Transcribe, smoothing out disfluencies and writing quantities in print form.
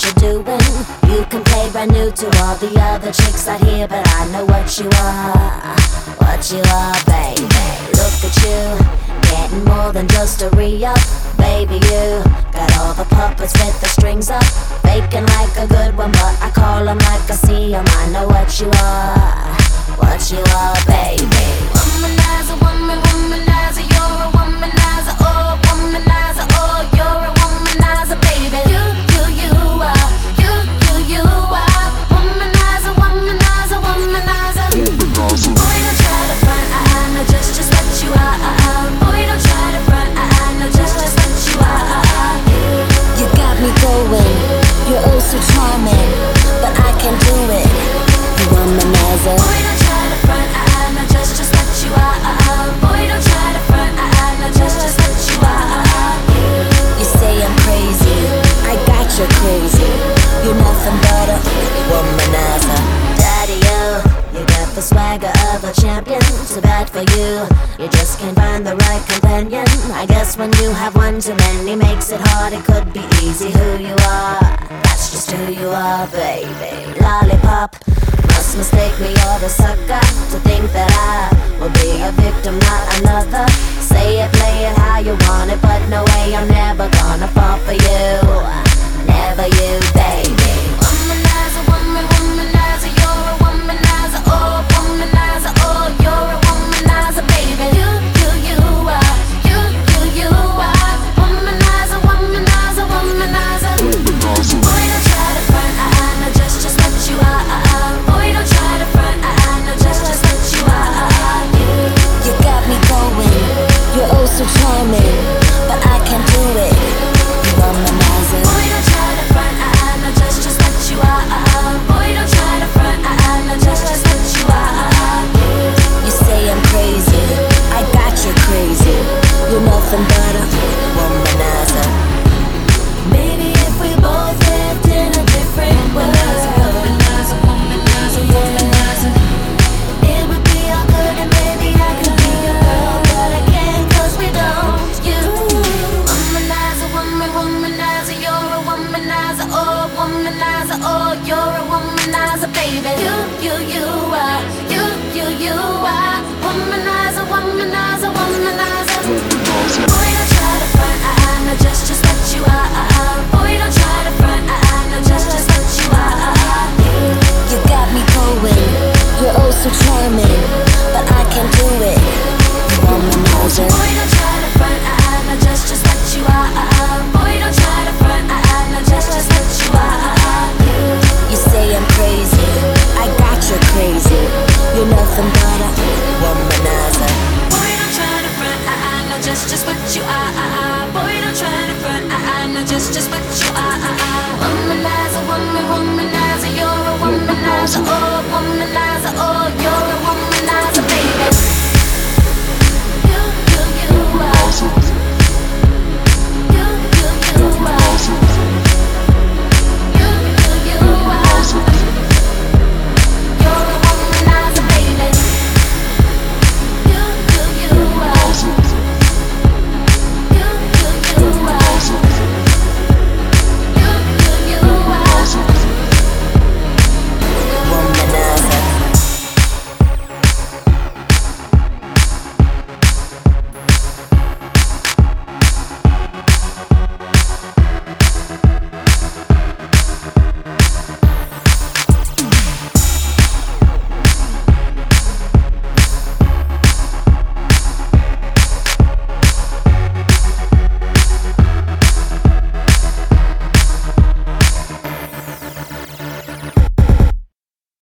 you're doing. You can play brand new to all the other chicks out here, but I know what you are, baby. Look at you, getting more than just a re-up. Baby, you got all the puppets with the strings up, faking like a good one, but I call them like I see them. I know what you are, baby. Womanizer, womanizer, you're a womanizer, oh, womanizer, oh, you're a womanizer, baby. You are, you are, womanizer, womanizer, womanizer. Boy, don't try to front, I know just what you are. Boy, don't try to front, I know just what you are. You got me going, you're oh so charming, but I can't do it. You womanizer. Boy, don't try to front, I know just what you are. Boy, don't try to front, I know just what you are. You say I'm crazy, I got you crazy. You're nothing but a womanizer. Daddy, you got the swagger of a champion. Too bad for you, you just can't find the right companion. I guess when you have one too many makes it hard. It could be easy who you are, that's just who you are, baby. Lollipop, must mistake me or a sucker to think that I will be a victim, not another. Say it, play it how you want it, but no way, I'm never gonna fall for you. Never you, baby. Womanizer, womanizer, you're a womanizer, oh, womanizer, oh, you're a womanizer, baby. You are, you are, womanizer, womanizer, womanizer. Boy, don't try to front, I know just what you are. Boy, don't try to front, I know just what you are. You got me going, you're oh so charming, but I can't do it. You womanizer. Boy, don't try to front, I know just what you are. Boy, don't try to front, I know just what you are. You say I'm crazy, I got you crazy. You're nothing but a womanizer. Maybe if we both lived in a different world, womanizer, womanizer, womanizer, it would be all good and maybe I could be your girl, but I can't 'cause we don't. You womanizer, womanizer, you're a womanizer, oh, womanizer, oh, you're a womanizer, baby. You are, you are, womanizer, womanizer, womanizer. Boy, don't try to front, I know just what you are. Boy, don't try to front, I know just what you are. You got me going, you're oh so charming, but I can't do it. You womanizer. Boy, don't try to front, I know just what you are. Boy, don't try to front, I know just what you are. You say I'm crazy, I got you crazy. You're nothing but a womanizer. Boy, don't try to front, I know just what you are. Boy, don't try to front, I know just what you are. Womanizer, womanizer, you're a womanizer, oh.